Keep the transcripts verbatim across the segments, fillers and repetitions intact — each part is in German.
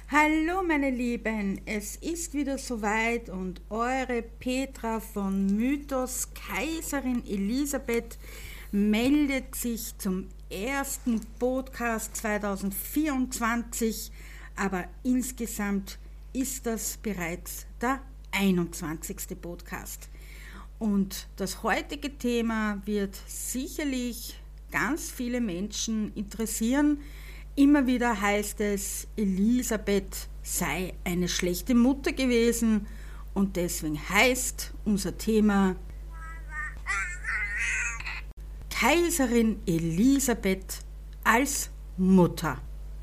Hallo meine Lieben, es ist wieder soweit und eure Petra von Mythos Kaiserin Elisabeth meldet sich zum ersten Podcast zwanzig vierundzwanzig, aber insgesamt ist das bereits der einundzwanzigste Podcast. Und das heutige Thema wird sicherlich ganz viele Menschen interessieren. Immer wieder heißt es, Elisabeth sei eine schlechte Mutter gewesen und deswegen heißt unser Thema Kaiserin Elisabeth als Mutter.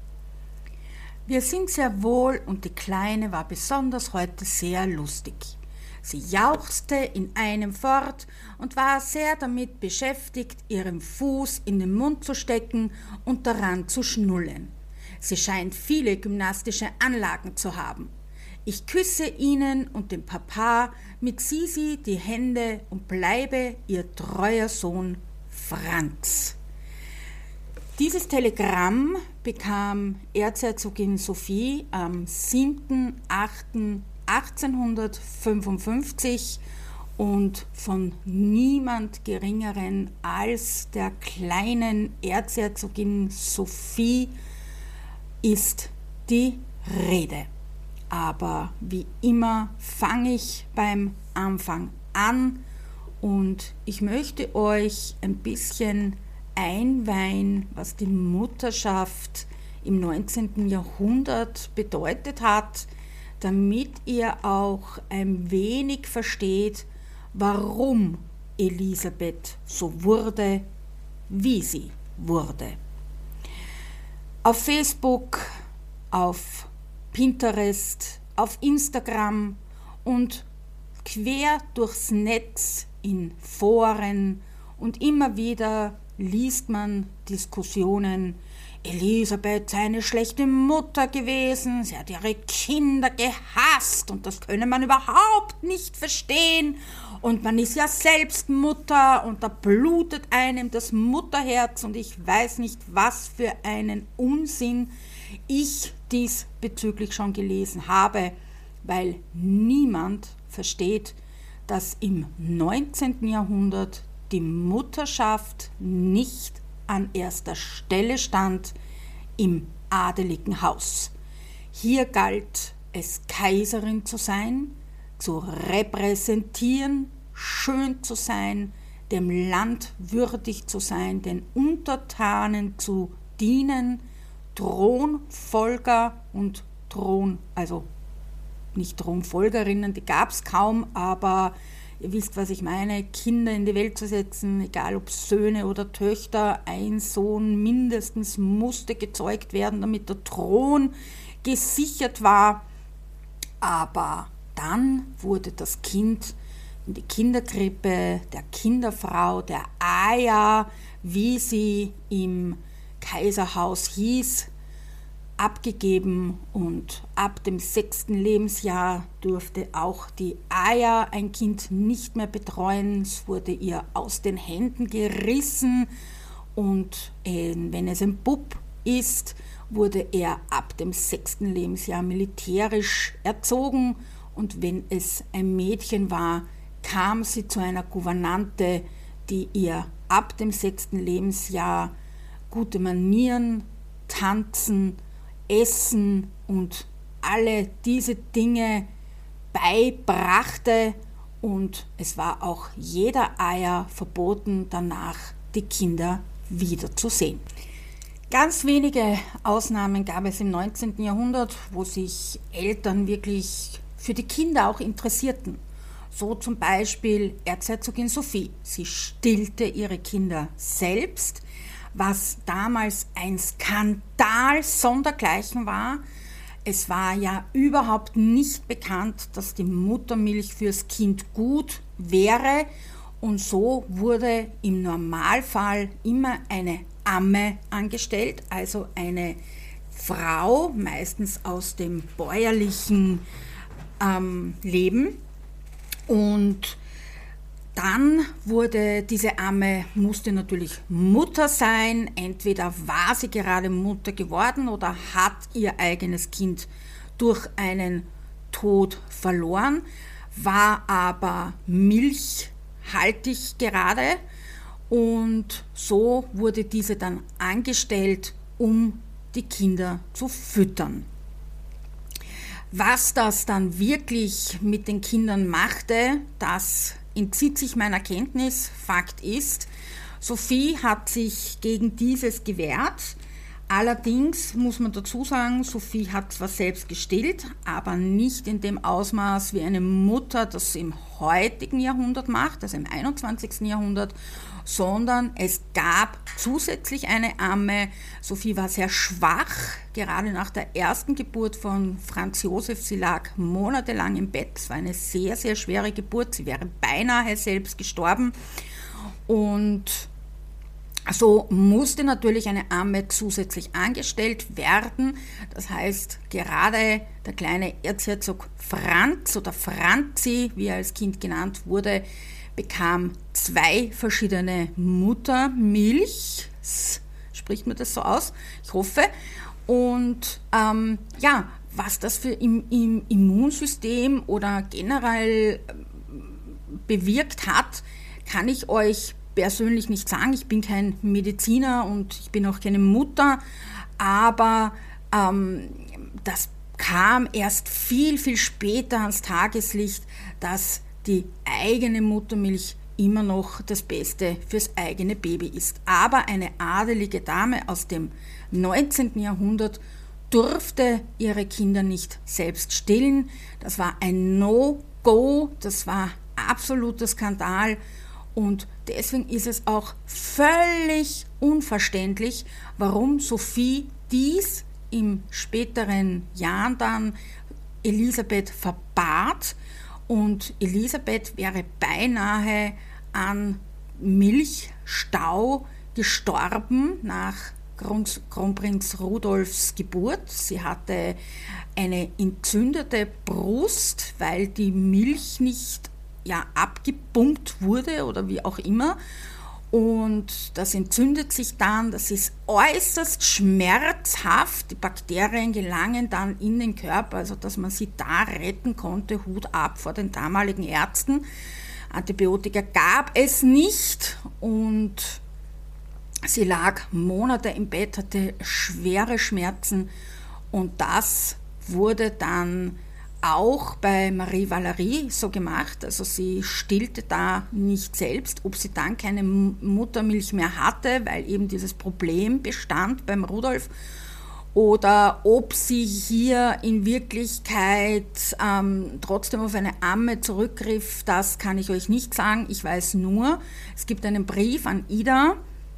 Wir sind sehr wohl und die Kleine war besonders heute sehr lustig. Sie jauchzte in einem fort und war sehr damit beschäftigt, ihren Fuß in den Mund zu stecken und daran zu schnullen. Sie scheint viele gymnastische Anlagen zu haben. Ich küsse Ihnen und dem Papa mit Sisi die Hände und bleibe Ihr treuer Sohn Franz. Dieses Telegramm bekam Erzherzogin Sophie am siebten achten achtzehnhundertfünfundfünfzig und von niemand Geringeren als der kleinen Erzherzogin Sophie ist die Rede. Aber wie immer fange ich beim Anfang an und ich möchte euch ein bisschen einweihen, was die Mutterschaft im neunzehnten Jahrhundert bedeutet hat, damit ihr auch ein wenig versteht, warum Elisabeth so wurde, wie sie wurde. Auf Facebook, auf Pinterest, auf Instagram und quer durchs Netz in Foren und immer wieder liest man Diskussionen. Elisabeth sei eine schlechte Mutter gewesen, sie hat ihre Kinder gehasst und das könne man überhaupt nicht verstehen und man ist ja selbst Mutter und da blutet einem das Mutterherz und ich weiß nicht, was für einen Unsinn ich diesbezüglich schon gelesen habe, weil niemand versteht, dass im neunzehnten Jahrhundert die Mutterschaft nicht an erster Stelle stand im adeligen Haus. Hier galt es, Kaiserin zu sein, zu repräsentieren, schön zu sein, dem Land würdig zu sein, den Untertanen zu dienen, Thronfolger und Thron, also nicht Thronfolgerinnen, die gab es kaum, aber ihr wisst, was ich meine, Kinder in die Welt zu setzen, egal ob Söhne oder Töchter, ein Sohn mindestens musste gezeugt werden, damit der Thron gesichert war. Aber dann wurde das Kind in die Kinderkrippe der Kinderfrau, der Aya, wie sie im Kaiserhaus hieß, abgegeben und ab dem sechsten Lebensjahr durfte auch die Aya ein Kind nicht mehr betreuen. Es wurde ihr aus den Händen gerissen und äh, wenn es ein Bub ist, wurde er ab dem sechsten Lebensjahr militärisch erzogen und wenn es ein Mädchen war, kam sie zu einer Gouvernante, die ihr ab dem sechsten Lebensjahr gute Manieren, Tanzen, Essen und alle diese Dinge beibrachte und es war auch jeder Aya verboten, danach die Kinder wiederzusehen. Ganz wenige Ausnahmen gab es im neunzehnten Jahrhundert, wo sich Eltern wirklich für die Kinder auch interessierten. So zum Beispiel Erzherzogin Sophie. Sie stillte ihre Kinder selbst, was damals ein Skandal sondergleichen war. Es war ja überhaupt nicht bekannt, dass die Muttermilch fürs Kind gut wäre und so wurde im Normalfall immer eine Amme angestellt, also eine Frau, meistens aus dem bäuerlichen ähm, Leben und Dann wurde diese Amme, musste natürlich Mutter sein, entweder war sie gerade Mutter geworden oder hat ihr eigenes Kind durch einen Tod verloren, war aber milchhaltig gerade und so wurde diese dann angestellt, um die Kinder zu füttern. Was das dann wirklich mit den Kindern machte, das entzieht sich meiner Kenntnis. Fakt ist, Sophie hat sich gegen dieses gewehrt. Allerdings muss man dazu sagen, Sophie hat zwar selbst gestillt, aber nicht in dem Ausmaß wie eine Mutter das im heutigen Jahrhundert macht, also im einundzwanzigsten Jahrhundert, sondern es gab zusätzlich eine Amme. Sophie war sehr schwach, gerade nach der ersten Geburt von Franz Josef. Sie lag monatelang im Bett. Es war eine sehr, sehr schwere Geburt. Sie wäre beinahe selbst gestorben. Und so musste natürlich eine Amme zusätzlich angestellt werden. Das heißt, gerade der kleine Erzherzog Franz oder Franzi, wie er als Kind genannt wurde, bekam zwei verschiedene Muttermilch, spricht man das so aus? Ich hoffe. Und ähm, ja, was das für im, im Immunsystem oder generell bewirkt hat, kann ich euch persönlich nicht sagen. Ich bin kein Mediziner und ich bin auch keine Mutter, aber ähm, das kam erst viel, viel später ans Tageslicht, dass die eigene Muttermilch immer noch das Beste fürs eigene Baby ist. Aber eine adelige Dame aus dem neunzehnten Jahrhundert durfte ihre Kinder nicht selbst stillen. Das war ein No-Go, das war absoluter Skandal und deswegen ist es auch völlig unverständlich, warum Sophie dies im späteren Jahren dann Elisabeth verbat. Und Elisabeth wäre beinahe an Milchstau gestorben nach Kronprinz Rudolfs Geburt. Sie hatte eine entzündete Brust, weil die Milch nicht ja, abgepumpt wurde oder wie auch immer. Und das entzündet sich dann, das ist äußerst schmerzhaft. Die Bakterien gelangen dann in den Körper, also dass man sie da retten konnte, Hut ab vor den damaligen Ärzten. Antibiotika gab es nicht und sie lag Monate im Bett, hatte schwere Schmerzen und das wurde dann auch bei Marie Valerie so gemacht, also sie stillte da nicht selbst, ob sie dann keine Muttermilch mehr hatte, weil eben dieses Problem bestand beim Rudolf, oder ob sie hier in Wirklichkeit ähm, trotzdem auf eine Amme zurückgriff, das kann ich euch nicht sagen. Ich weiß nur, es gibt einen Brief an Ida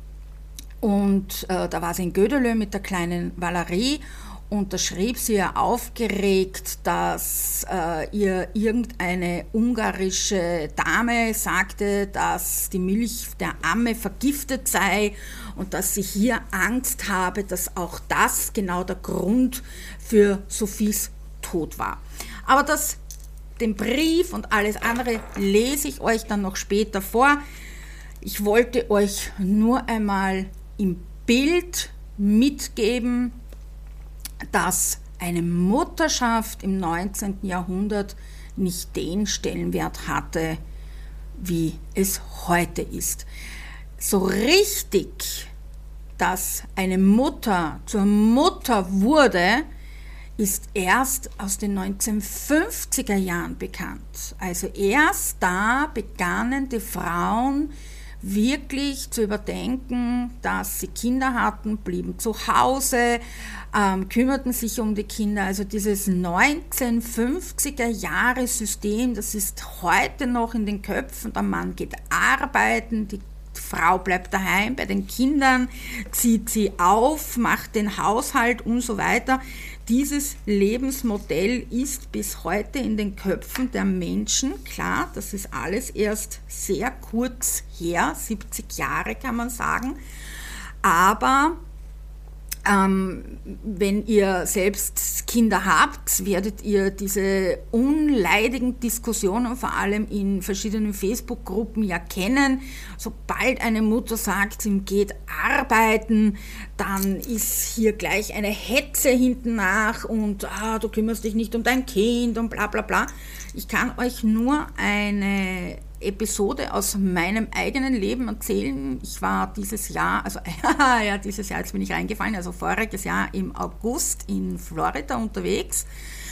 und äh, da war sie in Gödelö mit der kleinen Valerie. Und da schrieb sie ja aufgeregt, dass äh, ihr irgendeine ungarische Dame sagte, dass die Milch der Amme vergiftet sei und dass sie hier Angst habe, dass auch das genau der Grund für Sophies Tod war. Aber das, den Brief und alles andere lese ich euch dann noch später vor. Ich wollte euch nur einmal im Bild mitgeben, dass eine Mutterschaft im neunzehnten Jahrhundert nicht den Stellenwert hatte, wie es heute ist. So richtig, dass eine Mutter zur Mutter wurde, ist erst aus den neunzehnhundertfünfziger Jahren bekannt. Also erst da begannen die Frauen wirklich zu überdenken, dass sie Kinder hatten, blieben zu Hause, ähm, kümmerten sich um die Kinder. Also dieses neunzehnhundertfünfziger Jahre System, das ist heute noch in den Köpfen. Der Mann geht arbeiten, die Frau bleibt daheim bei den Kindern, zieht sie auf, macht den Haushalt und so weiter. Dieses Lebensmodell ist bis heute in den Köpfen der Menschen. Klar, das ist alles erst sehr kurz her, siebzig Jahre kann man sagen. Aber Ähm, wenn ihr selbst Kinder habt, werdet ihr diese unleidigen Diskussionen vor allem in verschiedenen Facebook-Gruppen ja kennen. Sobald eine Mutter sagt, sie geht arbeiten, dann ist hier gleich eine Hetze hinten nach und ah, du kümmerst dich nicht um dein Kind und bla bla bla. Ich kann euch nur eine Episode aus meinem eigenen Leben erzählen. Ich war dieses Jahr, also ja, dieses Jahr, jetzt bin ich reingefallen, also voriges Jahr im August in Florida unterwegs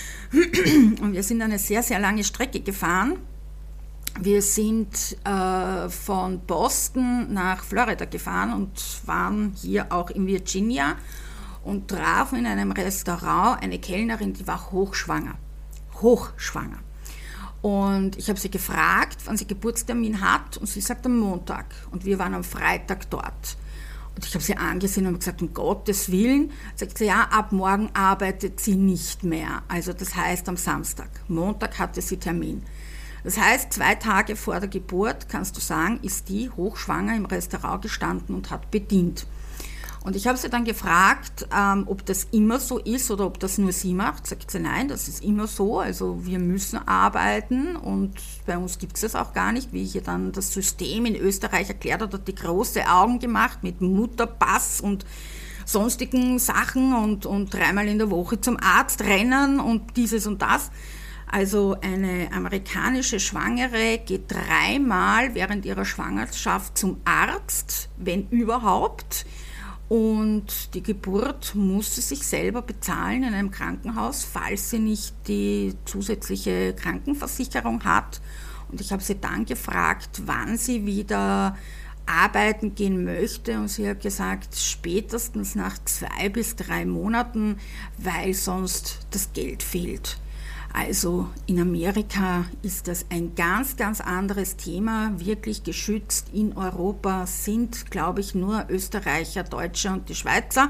und wir sind eine sehr, sehr lange Strecke gefahren. Wir sind äh, von Boston nach Florida gefahren und waren hier auch in Virginia und trafen in einem Restaurant eine Kellnerin, die war hochschwanger. Hochschwanger. Und ich habe sie gefragt, wann sie Geburtstermin hat, und sie sagt am Montag. Und wir waren am Freitag dort. Und ich habe sie angesehen und gesagt, um Gottes Willen. Sagt sie, ja, ab morgen arbeitet sie nicht mehr. Also das heißt am Samstag. Montag hatte sie Termin. Das heißt, zwei Tage vor der Geburt, kannst du sagen, ist die hochschwanger im Restaurant gestanden und hat bedient. Und ich habe sie dann gefragt, ähm, ob das immer so ist oder ob das nur sie macht. Sagt sie, nein, das ist immer so. Also wir müssen arbeiten und bei uns gibt es das auch gar nicht. Wie ich ihr dann das System in Österreich erklärt habe, hat die große Augen gemacht mit Mutterpass und sonstigen Sachen und, und dreimal in der Woche zum Arzt rennen und dieses und das. Also eine amerikanische Schwangere geht dreimal während ihrer Schwangerschaft zum Arzt, wenn überhaupt. Und die Geburt muss sie sich selber bezahlen in einem Krankenhaus, falls sie nicht die zusätzliche Krankenversicherung hat. Und ich habe sie dann gefragt, wann sie wieder arbeiten gehen möchte. Und sie hat gesagt, spätestens nach zwei bis drei Monaten, weil sonst das Geld fehlt. Also in Amerika ist das ein ganz, ganz anderes Thema, wirklich geschützt. In Europa sind, glaube ich, nur Österreicher, Deutsche und die Schweizer.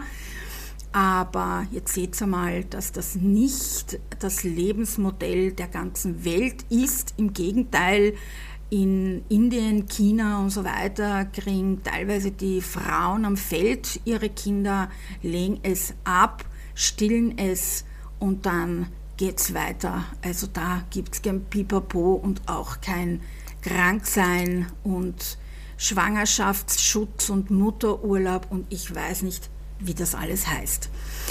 Aber jetzt seht ihr mal, dass das nicht das Lebensmodell der ganzen Welt ist. Im Gegenteil, in Indien, China und so weiter kriegen teilweise die Frauen am Feld ihre Kinder, legen es ab, stillen es und dann geht's weiter. Also da gibt es kein Pipapo und auch kein Kranksein und Schwangerschaftsschutz und Mutterurlaub und ich weiß nicht, wie das alles heißt.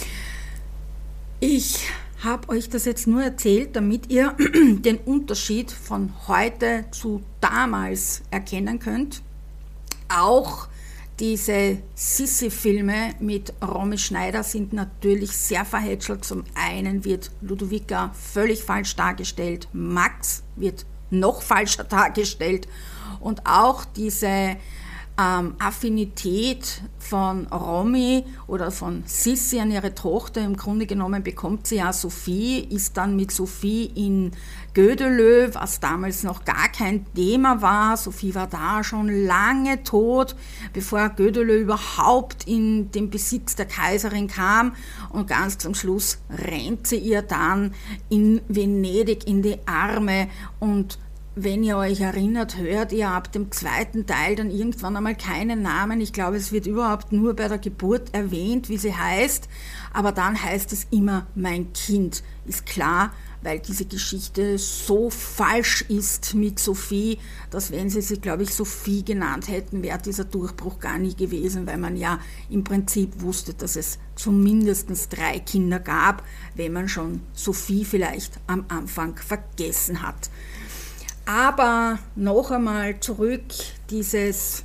Ich habe euch das jetzt nur erzählt, damit ihr den Unterschied von heute zu damals erkennen könnt. Auch diese Sissi-Filme mit Romy Schneider sind natürlich sehr verhätschelt. Zum einen wird Ludovica völlig falsch dargestellt, Max wird noch falscher dargestellt und auch diese ähm, Affinität von Romy oder von Sissi an ihre Tochter, im Grunde genommen bekommt sie ja Sophie, ist dann mit Sophie in Gödelö, was damals noch gar kein Thema war. Sophie war da schon lange tot, bevor Gödelö überhaupt in den Besitz der Kaiserin kam. Und ganz zum Schluss rennt sie ihr dann in Venedig in die Arme. Und wenn ihr euch erinnert, hört ihr ab dem zweiten Teil dann irgendwann einmal keinen Namen. Ich glaube, es wird überhaupt nur bei der Geburt erwähnt, wie sie heißt. Aber dann heißt es immer mein Kind. Ist klar, weil diese Geschichte so falsch ist mit Sophie, dass wenn sie sie, glaube ich, Sophie genannt hätten, wäre dieser Durchbruch gar nie gewesen, weil man ja im Prinzip wusste, dass es zumindest drei Kinder gab, wenn man schon Sophie vielleicht am Anfang vergessen hat. Aber noch einmal zurück, dieses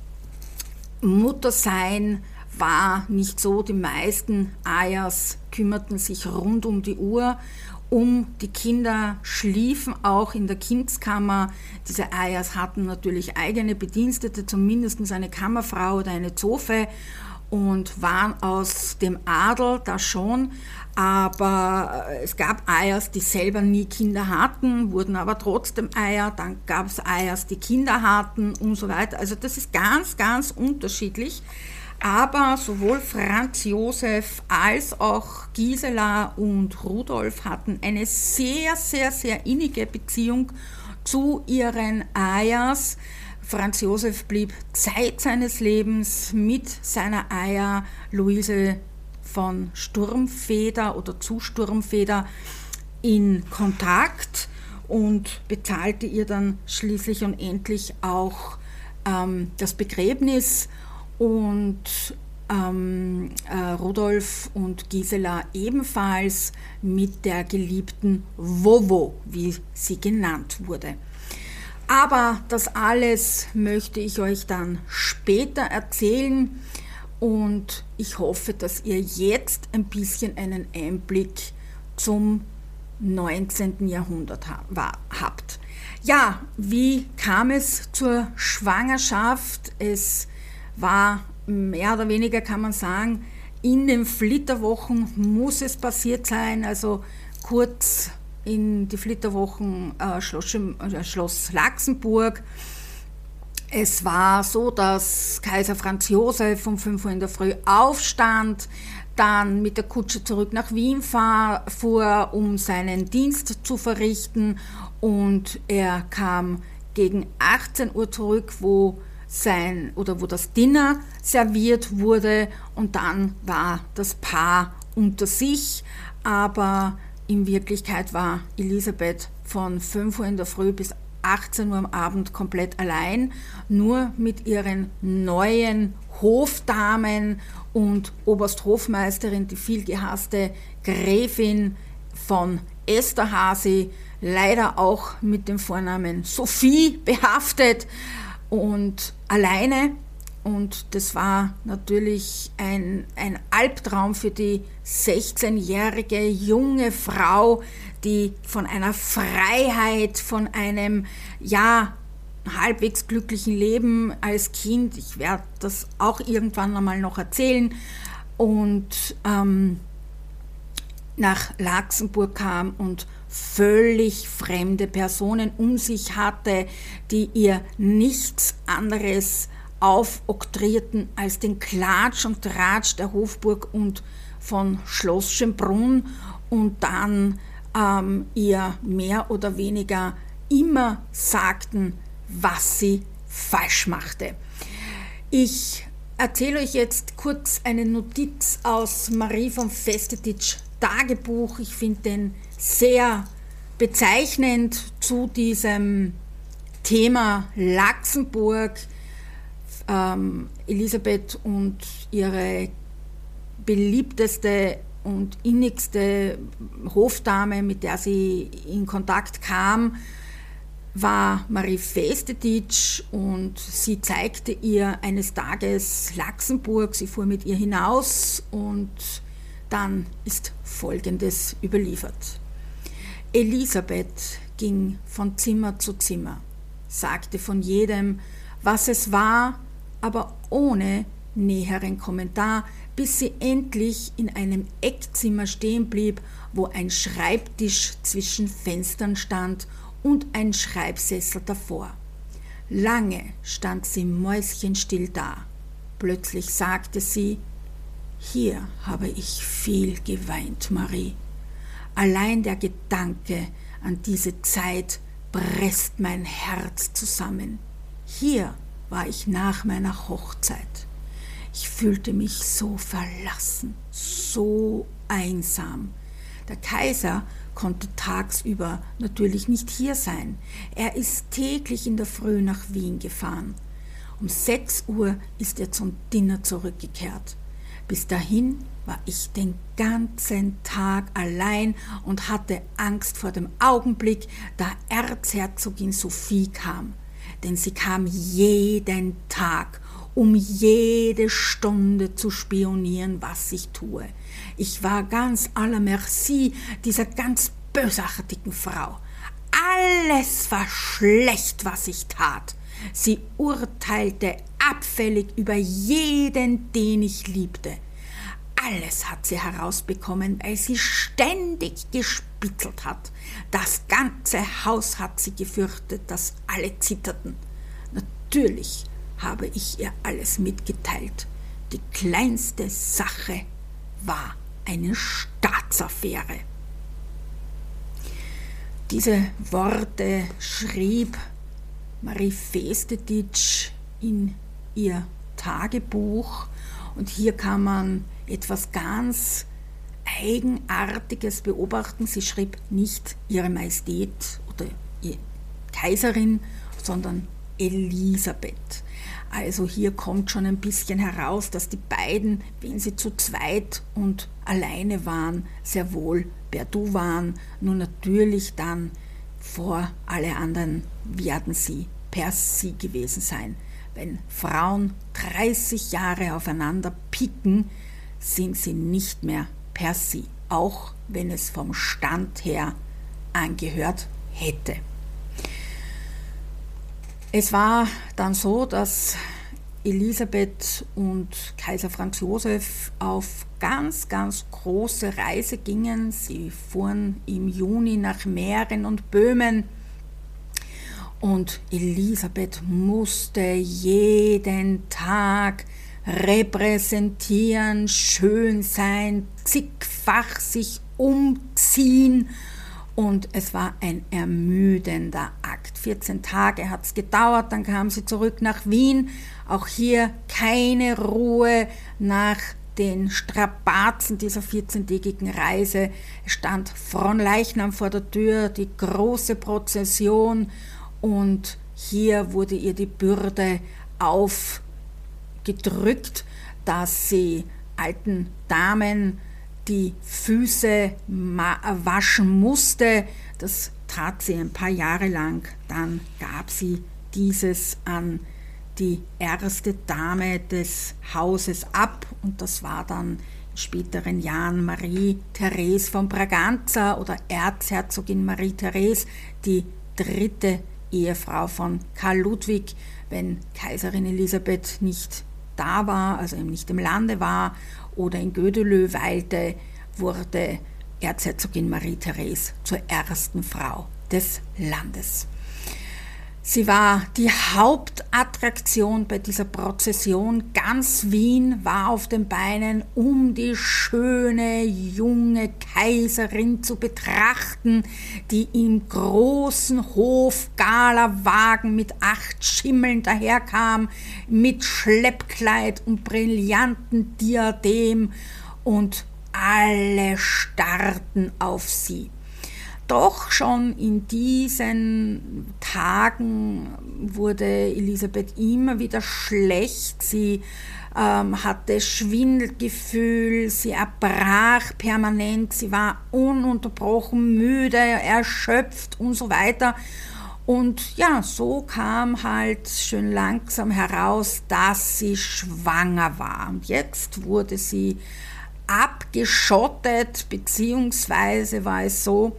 Muttersein war nicht so, die meisten Ayahs kümmerten sich rund um die Uhr um die Kinder, schliefen auch in der Kindskammer. Diese Ayahs hatten natürlich eigene Bedienstete, zumindest eine Kammerfrau oder eine Zofe und waren aus dem Adel, das schon, aber es gab Ayahs, die selber nie Kinder hatten, wurden aber trotzdem Ayah, dann gab es Ayahs, die Kinder hatten und so weiter. Also das ist ganz, ganz unterschiedlich. Aber sowohl Franz Josef als auch Gisela und Rudolf hatten eine sehr, sehr, sehr innige Beziehung zu ihren Ayahs. Franz Josef blieb Zeit seines Lebens mit seiner Ayah Luise von Sturmfeder oder zu Sturmfeder in Kontakt und bezahlte ihr dann schließlich und endlich auch ähm, das Begräbnis und ähm, äh, Rudolf und Gisela ebenfalls mit der geliebten Wowo, wie sie genannt wurde. Aber das alles möchte ich euch dann später erzählen und ich hoffe, dass ihr jetzt ein bisschen einen Einblick zum neunzehnten Jahrhundert habt. Ja, wie kam es zur Schwangerschaft? Es war mehr oder weniger, kann man sagen, in den Flitterwochen muss es passiert sein, also kurz in die Flitterwochen äh, Schloss, äh, Schloss Laxenburg. Es war so, dass Kaiser Franz Josef um fünf Uhr in der Früh aufstand, dann mit der Kutsche zurück nach Wien fahr, fuhr, um seinen Dienst zu verrichten, und er kam gegen achtzehn Uhr zurück, wo sein oder wo das Dinner serviert wurde, und dann war das Paar unter sich, aber in Wirklichkeit war Elisabeth von fünf Uhr in der Früh bis achtzehn Uhr am Abend komplett allein, nur mit ihren neuen Hofdamen und Obersthofmeisterin, die viel gehasste Gräfin von Esterházy, leider auch mit dem Vornamen Sophie behaftet, und alleine. Und das war natürlich ein, ein Albtraum für die sechzehnjährige junge Frau, die von einer Freiheit, von einem, ja, halbwegs glücklichen Leben als Kind, ich werde das auch irgendwann einmal noch erzählen, und ähm, nach Laxenburg kam und völlig fremde Personen um sich hatte, die ihr nichts anderes aufoktrierten als den Klatsch und Tratsch der Hofburg und von Schloss Schönbrunn, und dann ähm, ihr mehr oder weniger immer sagten, was sie falsch machte. Ich erzähle euch jetzt kurz eine Notiz aus Marie von Festetitschs Tagebuch. Ich finde den sehr bezeichnend zu diesem Thema Laxenburg. Ähm, Elisabeth und ihre beliebteste und innigste Hofdame, mit der sie in Kontakt kam, war Marie Festetitsch, und sie zeigte ihr eines Tages Laxenburg. Sie fuhr mit ihr hinaus, und dann ist Folgendes überliefert. Elisabeth ging von Zimmer zu Zimmer, sagte von jedem, was es war, aber ohne näheren Kommentar, bis sie endlich in einem Eckzimmer stehen blieb, wo ein Schreibtisch zwischen Fenstern stand und ein Schreibsessel davor. Lange stand sie mäuschenstill da. Plötzlich sagte sie, hier habe ich viel geweint, Marie. Allein der Gedanke an diese Zeit presst mein Herz zusammen. Hier war ich nach meiner Hochzeit. Ich fühlte mich so verlassen, so einsam. Der Kaiser konnte tagsüber natürlich nicht hier sein. Er ist täglich in der Früh nach Wien gefahren. Um sechs Uhr ist er zum Dinner zurückgekehrt. Bis dahin war ich den ganzen Tag allein und hatte Angst vor dem Augenblick, da Erzherzogin Sophie kam. Denn sie kam jeden Tag, um jede Stunde zu spionieren, was ich tue. Ich war ganz à la merci dieser ganz bösartigen Frau. Alles war schlecht, was ich tat. Sie urteilte abfällig über jeden, den ich liebte. Alles hat sie herausbekommen, weil sie ständig gespitzelt hat. Das ganze Haus hat sie gefürchtet, dass alle zitterten. Natürlich habe ich ihr alles mitgeteilt. Die kleinste Sache war eine Staatsaffäre. Diese Worte schrieb Marie Festetitsch in ihr Tagebuch, und hier kann man etwas ganz Eigenartiges beobachten. Sie schrieb nicht Ihre Majestät oder Kaiserin, sondern Elisabeth. Also hier kommt schon ein bisschen heraus, dass die beiden, wenn sie zu zweit und alleine waren, sehr wohl per Du waren. Nur natürlich dann vor alle anderen werden sie per Sie gewesen sein. Wenn Frauen dreißig Jahre aufeinander picken, sind sie nicht mehr per Sie, auch wenn es vom Stand her angehört hätte. Es war dann so, dass Elisabeth und Kaiser Franz Josef auf ganz, ganz große Reise gingen. Sie fuhren im Juni nach Mähren und Böhmen und Elisabeth musste jeden Tag repräsentieren, schön sein, zigfach sich umziehen. Und es war ein ermüdender Akt. vierzehn Tage hat es gedauert, dann kam sie zurück nach Wien. Auch hier keine Ruhe nach den Strapazen dieser vierzehntägigen Reise. Es stand Fronleichnam vor der Tür, die große Prozession. Und hier wurde ihr die Bürde aufgedrückt, dass sie alten Damen die Füße waschen musste. Das tat sie ein paar Jahre lang. Dann gab sie dieses an die erste Dame des Hauses ab und das war dann in späteren Jahren Marie-Therese von Braganza oder Erzherzogin Marie-Therese, die dritte Ehefrau von Karl Ludwig, wenn Kaiserin Elisabeth nicht da war, also eben nicht im Lande war oder in Gödelö weilte, wurde Erzherzogin Marie-Therese zur ersten Frau des Landes. Sie war die Hauptattraktion bei dieser Prozession. Ganz Wien war auf den Beinen, um die schöne, junge Kaiserin zu betrachten, die im großen Hofgalawagen mit acht Schimmeln daherkam, mit Schleppkleid und brillanten Diadem, und alle starrten auf sie. Doch schon in diesen Tagen wurde Elisabeth immer wieder schlecht. Sie ähm, hatte Schwindelgefühl, sie erbrach permanent, sie war ununterbrochen müde, erschöpft und so weiter. Und ja, so kam halt schön langsam heraus, dass sie schwanger war. Und jetzt wurde sie abgeschottet, beziehungsweise war es so,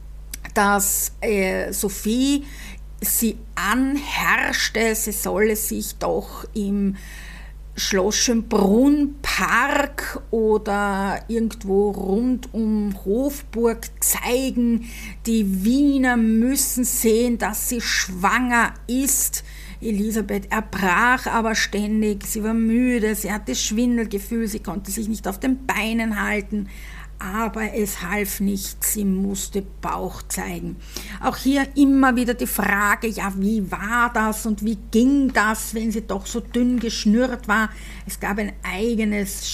dass äh, Sophie sie anherrschte, sie solle sich doch im Schloss Schönbrunn-Park oder irgendwo rund um Hofburg zeigen. Die Wiener müssen sehen, dass sie schwanger ist. Elisabeth erbrach aber ständig, sie war müde, sie hatte Schwindelgefühl, sie konnte sich nicht auf den Beinen halten. Aber es half nichts, sie musste Bauch zeigen. Auch hier immer wieder die Frage, ja, wie war das und wie ging das, wenn sie doch so dünn geschnürt war? Es gab ein eigenes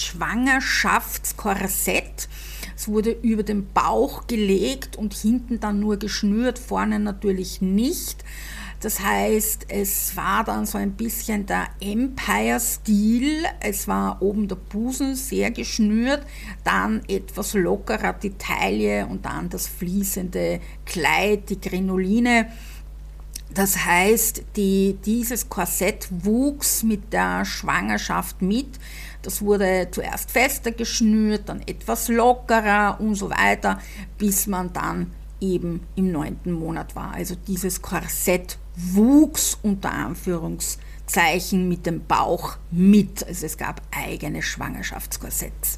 Schwangerschaftskorsett. Es wurde über den Bauch gelegt und hinten dann nur geschnürt, vorne natürlich nicht. Das heißt, es war dann so ein bisschen der Empire-Stil. Es war oben der Busen sehr geschnürt, dann etwas lockerer die Taille und dann das fließende Kleid, die Krinoline. Das heißt, die, dieses Korsett wuchs mit der Schwangerschaft mit. Das wurde zuerst fester geschnürt, dann etwas lockerer und so weiter, bis man dann eben im neunten Monat war. Also dieses Korsett wuchs unter Anführungszeichen mit dem Bauch mit. Also es gab eigene Schwangerschaftskorsetts.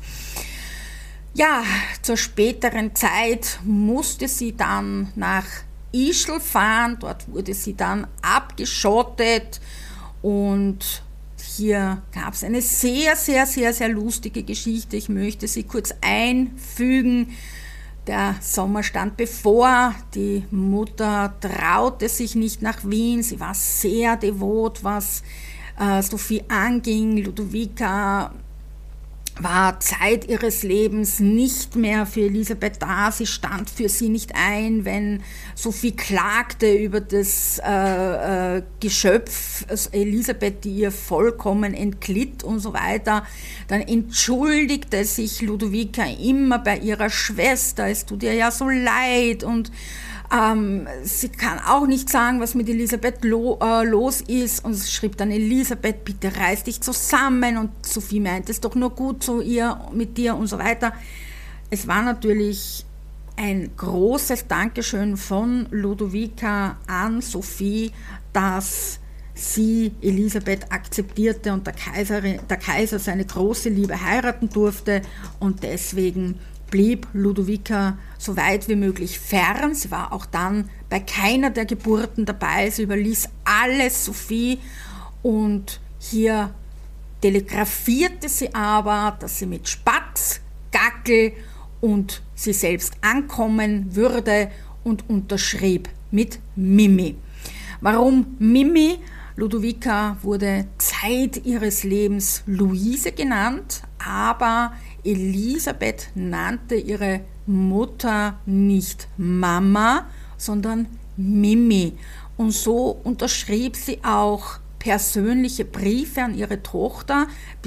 Ja, zur späteren Zeit musste sie dann nach Ischl fahren. Dort wurde sie dann abgeschottet und hier gab es eine sehr, sehr, sehr, sehr lustige Geschichte. Ich möchte sie kurz einfügen. Der Sommer stand bevor, die Mutter traute sich nicht nach Wien, sie war sehr devot, was äh, Sophie anging. Ludovica war Zeit ihres Lebens nicht mehr für Elisabeth da. Sie stand für sie nicht ein, wenn Sophie klagte über das äh, äh, Geschöpf, also Elisabeth, die ihr vollkommen entglitt und so weiter. Dann entschuldigte sich Ludovica immer bei ihrer Schwester, es tut ihr ja so leid und Ähm, sie kann auch nicht sagen, was mit Elisabeth lo, äh, los ist, und sie schrieb dann: Elisabeth, bitte reiß dich zusammen, und Sophie meint es doch nur gut zu ihr, mit dir und so weiter. Es war natürlich ein großes Dankeschön von Ludovica an Sophie, dass sie Elisabeth akzeptierte und der, Kaiserin, der Kaiser seine große Liebe heiraten durfte, und deswegen blieb Ludovica so weit wie möglich fern. Sie war auch dann bei keiner der Geburten dabei. Sie überließ alles Sophie, und hier telegrafierte sie aber, dass sie mit Spatz, Gackel und sie selbst ankommen würde, und unterschrieb mit Mimi. Warum Mimi? Ludovica wurde Zeit ihres Lebens Luise genannt, aber Elisabeth nannte ihre Mutter nicht Mama, sondern Mimi. Und so unterschrieb sie auch persönliche Briefe an ihre Tochter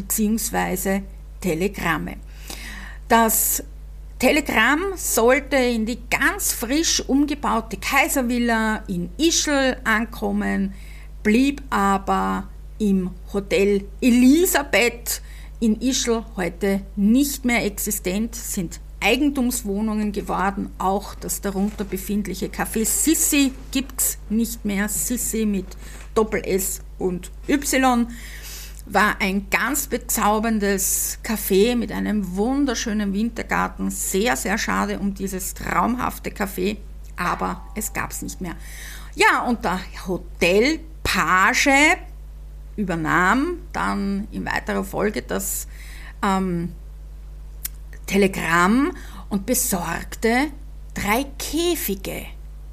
bzw. Telegramme. Das Telegramm sollte in die ganz frisch umgebaute Kaiservilla in Ischl ankommen, blieb aber im Hotel Elisabeth in Ischl, heute nicht mehr existent, sind Eigentumswohnungen geworden. Auch das darunter befindliche Café Sissi gibt es nicht mehr. Sissi mit Doppel-S und Y war ein ganz bezauberndes Café mit einem wunderschönen Wintergarten. Sehr, sehr schade um dieses traumhafte Café, aber es gab es nicht mehr. Ja, und der Hotelpage übernahm dann in weiterer Folge das ähm, Telegramm und besorgte drei Käfige.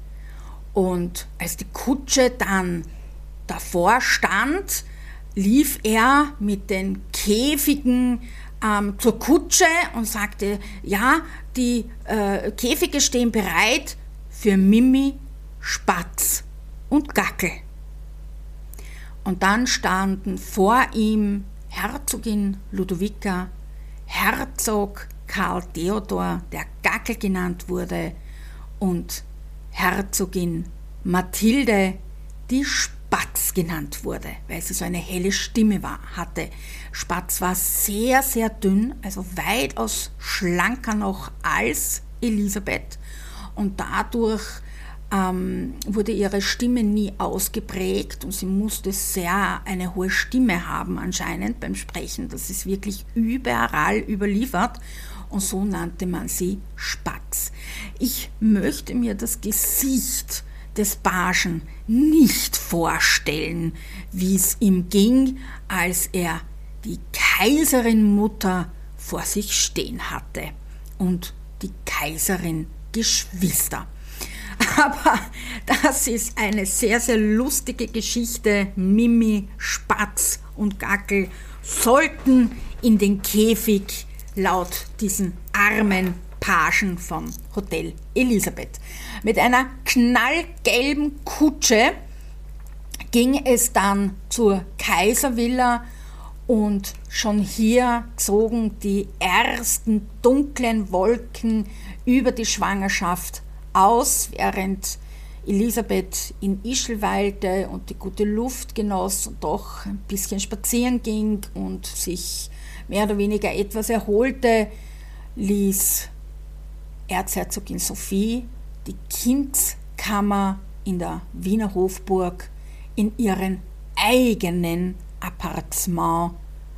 Und als die Kutsche dann davor stand, lief er mit den Käfigen ähm, zur Kutsche und sagte: Ja, die äh, Käfige stehen bereit für Mimi, Spatz und Gackel. Und dann standen vor ihm Herzogin Ludovica, Herzog Karl Theodor, der Gackel genannt wurde, und Herzogin Mathilde, die Spatz genannt wurde, weil sie so eine helle Stimme war, hatte. Spatz war sehr, sehr dünn, also weitaus schlanker noch als Elisabeth, und dadurch ähm, wurde ihre Stimme nie ausgeprägt, und sie musste sehr eine hohe Stimme haben anscheinend beim Sprechen. Das ist wirklich überall überliefert, und so nannte man sie Spatz. Ich möchte mir das Gesicht des Pagen nicht vorstellen, wie es ihm ging, als er die Kaiserin-Mutter vor sich stehen hatte und die Kaiserin-Geschwister. Aber das ist eine sehr, sehr lustige Geschichte. Mimi, Spatz und Gackel sollten in den Käfig laut diesen armen Pagen von Hotel Elisabeth. Mit einer knallgelben Kutsche ging es dann zur Kaiservilla, und schon hier zogen die ersten dunklen Wolken über die Schwangerschaft aus, während Elisabeth in Ischl weilte und die gute Luft genoss und doch ein bisschen spazieren ging und sich mehr oder weniger etwas erholte, ließ Erzherzogin Sophie die Kindskammer in der Wiener Hofburg in ihren eigenen Appartement,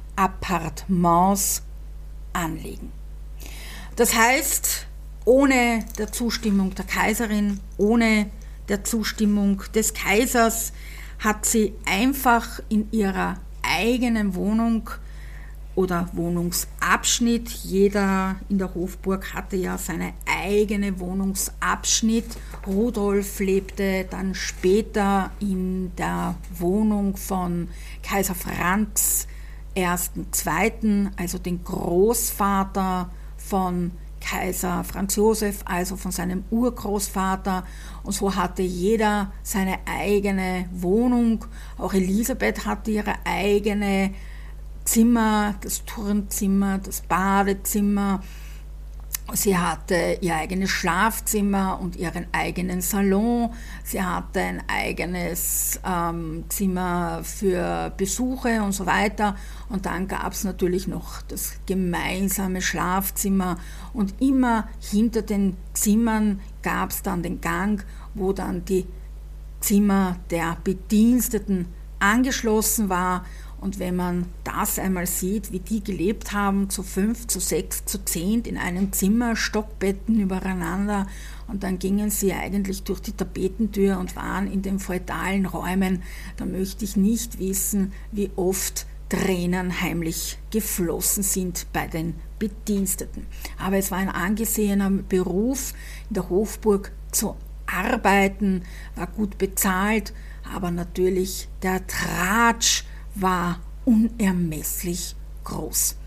Appartements anlegen. Das heißt, ohne der Zustimmung der Kaiserin, ohne der Zustimmung des Kaisers, hat sie einfach in ihrer eigenen Wohnung oder Wohnungsabschnitt, jeder in der Hofburg hatte ja seine eigene Wohnungsabschnitt. Rudolf lebte dann später in der Wohnung von Kaiser Franz ersten, zweiten, also den Großvater von Kaiser Franz Josef, also von seinem Urgroßvater. Und so hatte jeder seine eigene Wohnung. Auch Elisabeth hatte ihre eigene Zimmer, das Turnzimmer, das Badezimmer. Sie hatte ihr eigenes Schlafzimmer und ihren eigenen Salon. Sie hatte ein eigenes ähm, Zimmer für Besuche und so weiter. Und dann gab es natürlich noch das gemeinsame Schlafzimmer. Und immer hinter den Zimmern gab es dann den Gang, wo dann die Zimmer der Bediensteten angeschlossen war. Und wenn man das einmal sieht, wie die gelebt haben, zu fünf, zu sechs, zu zehn in einem Zimmer, Stockbetten übereinander, und dann gingen sie eigentlich durch die Tapetentür und waren in den feudalen Räumen, da möchte ich nicht wissen, wie oft Tränen heimlich geflossen sind bei den Bediensteten. Aber es war ein angesehener Beruf, in der Hofburg zu arbeiten, war gut bezahlt, aber natürlich der Tratsch war unermesslich groß.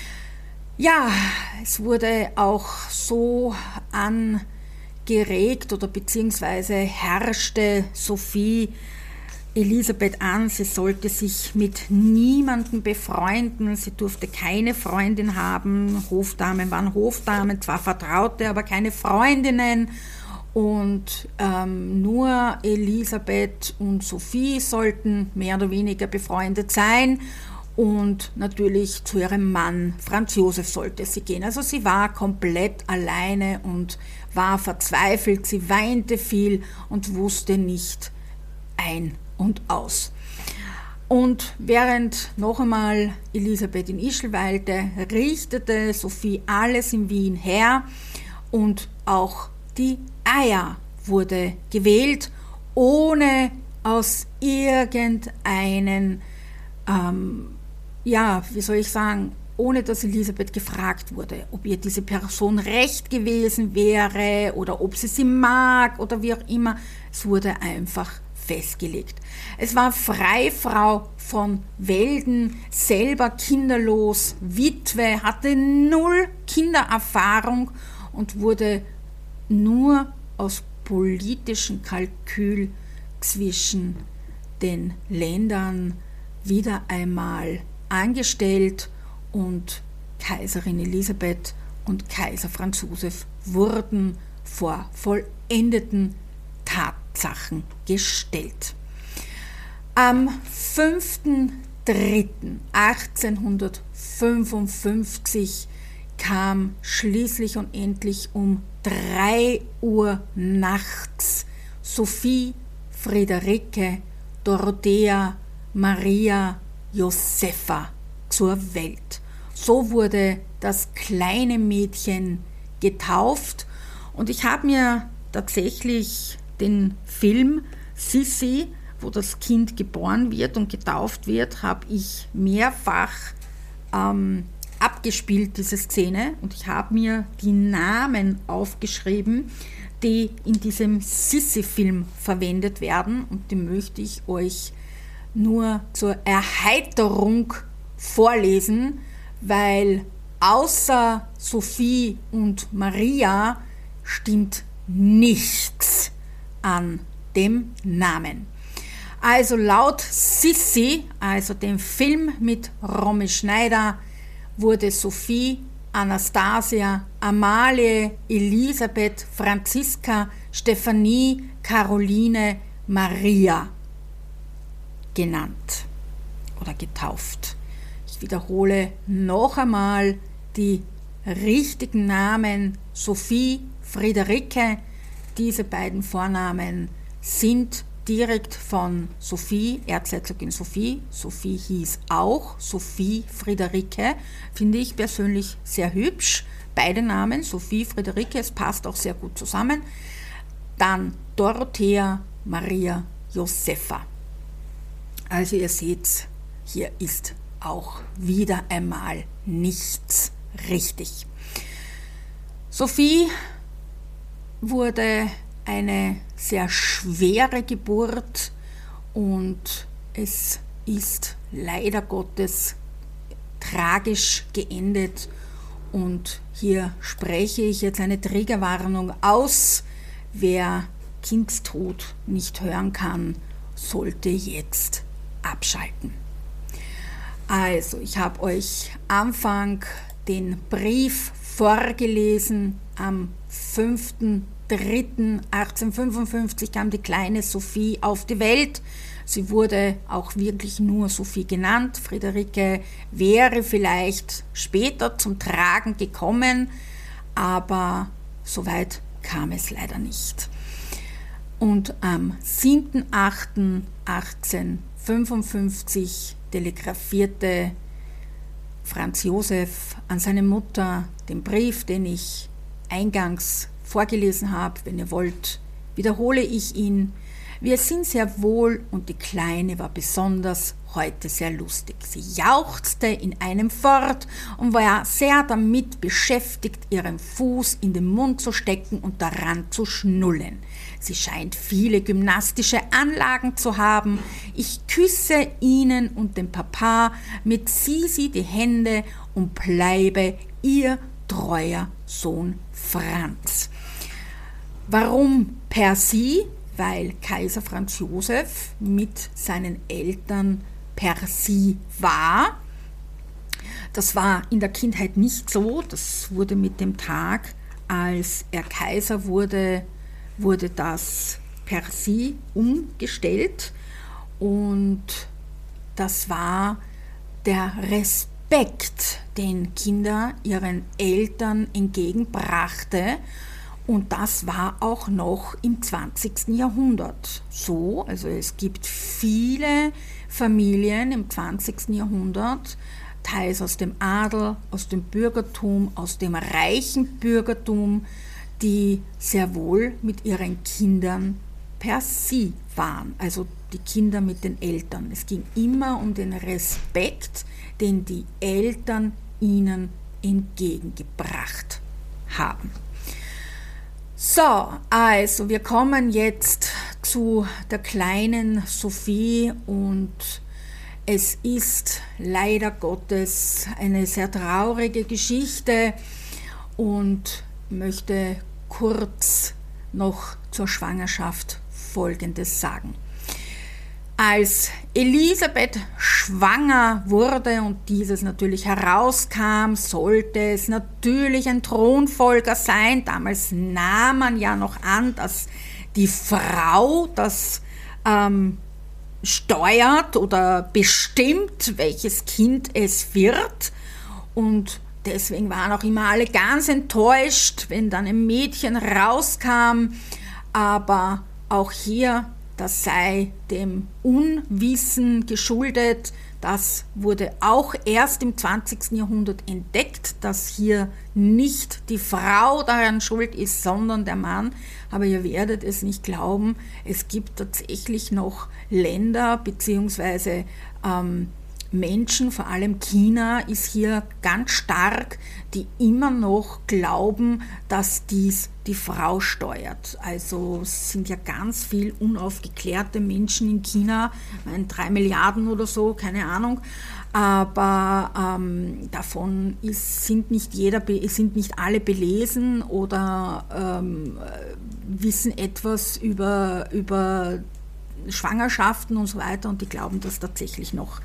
Ja, es wurde auch so angeregt oder beziehungsweise herrschte Sophie Elisabeth an, sie sollte sich mit niemandem befreunden, sie durfte keine Freundin haben, Hofdamen waren Hofdamen, zwar Vertraute, aber keine Freundinnen. Und ähm, nur Elisabeth und Sophie sollten mehr oder weniger befreundet sein, und natürlich zu ihrem Mann Franz Josef sollte sie gehen. Also sie war komplett alleine und war verzweifelt, sie weinte viel und wusste nicht ein und aus. Und während noch einmal Elisabeth in Ischl weilte, richtete Sophie alles in Wien her, und auch die Eier wurde gewählt, ohne aus irgendeinen, ähm, ja, wie soll ich sagen, ohne dass Elisabeth gefragt wurde, ob ihr diese Person recht gewesen wäre oder ob sie sie mag oder wie auch immer. Es wurde einfach festgelegt. Es war Freifrau von Welden, selber kinderlos, Witwe, hatte null Kindererfahrung und wurde nur aus politischem Kalkül zwischen den Ländern wieder einmal angestellt, und Kaiserin Elisabeth und Kaiser Franz Josef wurden vor vollendeten Tatsachen gestellt. Am fünften dritten achtzehnhundertfünfundfünfzig kam schließlich und endlich um drei Uhr nachts Sophie Friederike Dorothea Maria Josepha zur Welt. So wurde das kleine Mädchen getauft, und ich habe mir tatsächlich den Film Sissi, wo das Kind geboren wird und getauft wird, habe ich mehrfach ähm, abgespielt, diese Szene, und ich habe mir die Namen aufgeschrieben, die in diesem Sissi-Film verwendet werden, und die möchte ich euch nur zur Erheiterung vorlesen, weil außer Sophie und Maria stimmt nichts an dem Namen. Also laut Sissi, also dem Film mit Romy Schneider, wurde Sophie Anastasia, Amalie, Elisabeth, Franziska, Stephanie, Caroline, Maria genannt oder getauft. Ich wiederhole noch einmal die richtigen Namen: Sophie, Friederike. Diese beiden Vornamen sind direkt von Sophie, Erzherzogin Sophie. Sophie hieß auch Sophie Friederike, finde ich persönlich sehr hübsch. Beide Namen, Sophie, Friederike, es passt auch sehr gut zusammen. Dann Dorothea Maria Josepha. Also ihr seht, hier ist auch wieder einmal nichts richtig. Sophie wurde eine sehr schwere Geburt, und es ist leider Gottes tragisch geendet. Und hier spreche ich jetzt eine Triggerwarnung aus. Wer Kindstod nicht hören kann, sollte jetzt abschalten. Also, ich habe euch Anfang den Brief vorgelesen. Am fünften dritten achtzehnhundertfünfundfünfzig kam die kleine Sophie auf die Welt. Sie wurde auch wirklich nur Sophie genannt. Friederike wäre vielleicht später zum Tragen gekommen, aber so weit kam es leider nicht. Und am siebten achten achtzehnhundertfünfundfünfzig telegrafierte Franz Josef an seine Mutter den Brief, den ich eingangs vorgelesen habe. Wenn ihr wollt, wiederhole ich ihn. Wir sind sehr wohl und die Kleine war besonders heute sehr lustig. Sie jauchzte in einem fort und war sehr damit beschäftigt, ihren Fuß in den Mund zu stecken und daran zu schnullen. Sie scheint viele gymnastische Anlagen zu haben. Ich küsse Ihnen und dem Papa mit Sisi die Hände und bleibe Ihr treuer Sohn Franz. Warum per Sie? Weil Kaiser Franz Josef mit seinen Eltern per Sie war. Das war in der Kindheit nicht so. Das wurde mit dem Tag, als er Kaiser wurde, wurde das per Sie umgestellt. Und das war der Respekt, den Kinder ihren Eltern entgegenbrachte. Und das war auch noch im zwanzigsten Jahrhundert so. Also es gibt viele Familien im zwanzigsten Jahrhundert, teils aus dem Adel, aus dem Bürgertum, aus dem reichen Bürgertum, die sehr wohl mit ihren Kindern per Sie waren, also die Kinder mit den Eltern. Es ging immer um den Respekt, den die Eltern ihnen entgegengebracht haben. So, also wir kommen jetzt zu der kleinen Sophie und es ist leider Gottes eine sehr traurige Geschichte und möchte kurz noch zur Schwangerschaft Folgendes sagen. Als Elisabeth schwanger wurde und dieses natürlich herauskam, sollte es natürlich ein Thronfolger sein. Damals nahm man ja noch an, dass die Frau das ähm, steuert oder bestimmt, welches Kind es wird. Und deswegen waren auch immer alle ganz enttäuscht, wenn dann ein Mädchen rauskam. Aber auch hier, das sei dem Unwissen geschuldet. Das wurde auch erst im zwanzigsten Jahrhundert entdeckt, dass hier nicht die Frau daran schuld ist, sondern der Mann. Aber ihr werdet es nicht glauben, es gibt tatsächlich noch Länder bzw. Ähm, Menschen, vor allem China ist hier ganz stark, die immer noch glauben, dass dies die Frau steuert. Also es sind ja ganz viel unaufgeklärte Menschen in China, ich meine drei Milliarden oder so, keine Ahnung, aber ähm, davon ist, sind, nicht jeder, sind nicht alle belesen oder ähm, wissen etwas über, über Schwangerschaften und so weiter und die glauben das tatsächlich noch.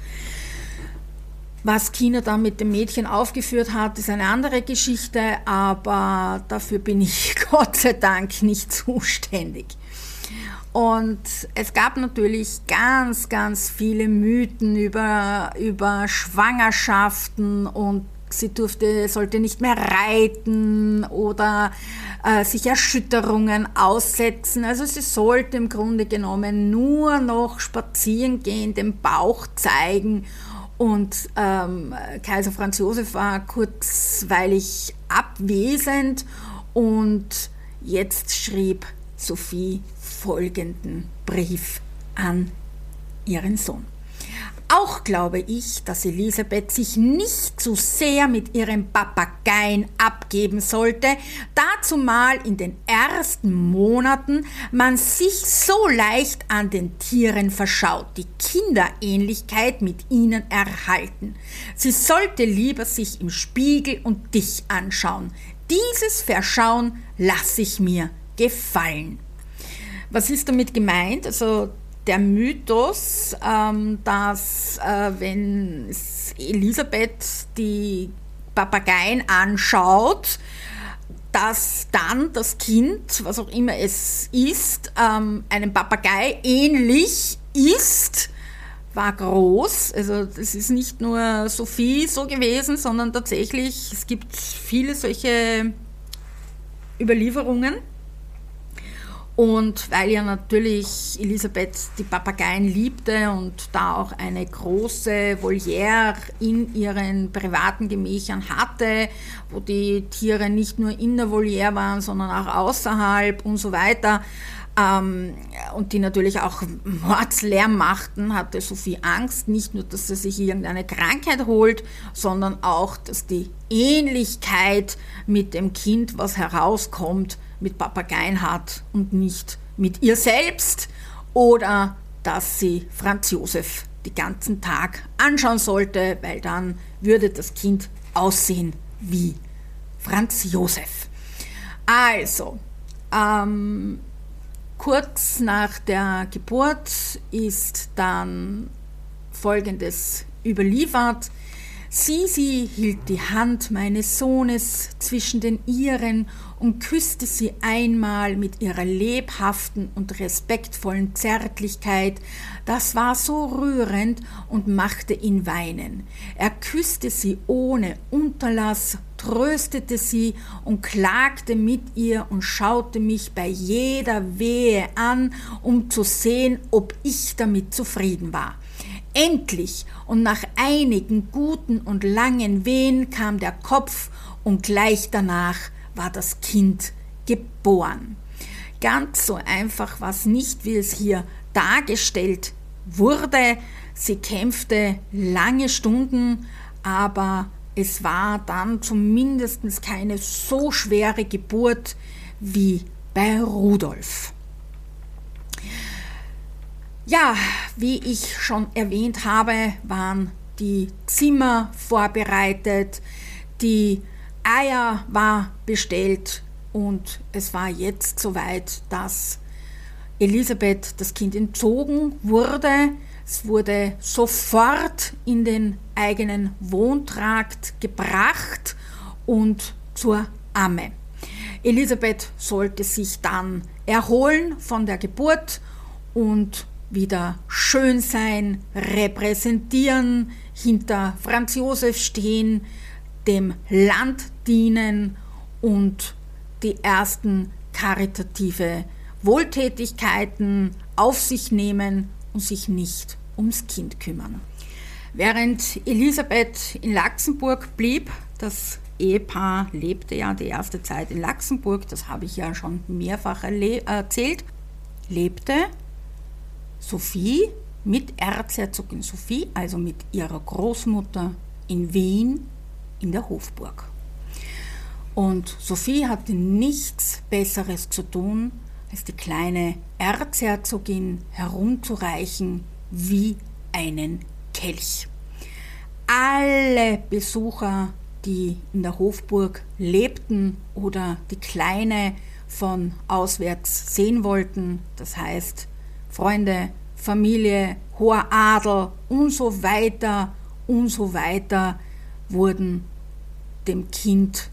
Was China dann mit dem Mädchen aufgeführt hat, ist eine andere Geschichte, aber dafür bin ich Gott sei Dank nicht zuständig. Und es gab natürlich ganz, ganz viele Mythen über, über Schwangerschaften und sie durfte, sollte nicht mehr reiten oder äh, sich Erschütterungen aussetzen. Also sie sollte im Grunde genommen nur noch spazieren gehen, den Bauch zeigen. Und ähm, Kaiser Franz Josef war kurzweilig abwesend und jetzt schrieb Sophie folgenden Brief an ihren Sohn. Auch glaube ich, dass Elisabeth sich nicht zu sehr mit ihrem Papageien abgeben sollte, dazumal in den ersten Monaten man sich so leicht an den Tieren verschaut, die Kinderähnlichkeit mit ihnen erhalten. Sie sollte lieber sich im Spiegel und dich anschauen. Dieses Verschauen lasse ich mir gefallen. Was ist damit gemeint? Also der Mythos, ähm, dass äh, wenn Elisabeth die Papageien anschaut, dass dann das Kind, was auch immer es ist, ähm, einem Papagei ähnlich ist, war groß. Also das ist nicht nur Sophie so gewesen, sondern tatsächlich, es gibt viele solche Überlieferungen. Und weil ja natürlich Elisabeth die Papageien liebte und da auch eine große Voliere in ihren privaten Gemächern hatte, wo die Tiere nicht nur in der Voliere waren, sondern auch außerhalb und so weiter, ähm, und die natürlich auch Mordslärm machten, hatte Sophie Angst, nicht nur, dass sie sich irgendeine Krankheit holt, sondern auch, dass die Ähnlichkeit mit dem Kind, was herauskommt, mit Papageien hat und nicht mit ihr selbst, oder dass sie Franz Josef den ganzen Tag anschauen sollte, weil dann würde das Kind aussehen wie Franz Josef. Also, ähm, kurz nach der Geburt ist dann Folgendes überliefert: Sisi hielt die Hand meines Sohnes zwischen den ihren und küsste sie einmal mit ihrer lebhaften und respektvollen Zärtlichkeit. Das war so rührend und machte ihn weinen. Er küsste sie ohne Unterlass, tröstete sie und klagte mit ihr und schaute mich bei jeder Wehe an, um zu sehen, ob ich damit zufrieden war. Endlich und nach einigen guten und langen Wehen kam der Kopf und gleich danach war das Kind geboren. Ganz so einfach war es nicht, wie es hier dargestellt wurde. Sie kämpfte lange Stunden, aber es war dann zumindest keine so schwere Geburt wie bei Rudolf. Ja, wie ich schon erwähnt habe, waren die Zimmer vorbereitet, die Eier war bestellt und es war jetzt soweit, dass Elisabeth das Kind entzogen wurde. Es wurde sofort in den eigenen Wohntrakt gebracht und zur Amme. Elisabeth sollte sich dann erholen von der Geburt und wieder schön sein, repräsentieren, hinter Franz Josef stehen, dem Land dienen und die ersten karitative Wohltätigkeiten auf sich nehmen und sich nicht ums Kind kümmern. Während Elisabeth in Laxenburg blieb, das Ehepaar lebte ja die erste Zeit in Laxenburg, das habe ich ja schon mehrfach erzählt, lebte Sophie mit Erzherzogin Sophie, also mit ihrer Großmutter in Wien in der Hofburg. Und Sophie hatte nichts Besseres zu tun, als die kleine Erzherzogin herumzureichen wie einen Kelch. Alle Besucher, die in der Hofburg lebten oder die Kleine von auswärts sehen wollten, das heißt Freunde, Familie, hoher Adel und so weiter und so weiter, wurden dem Kind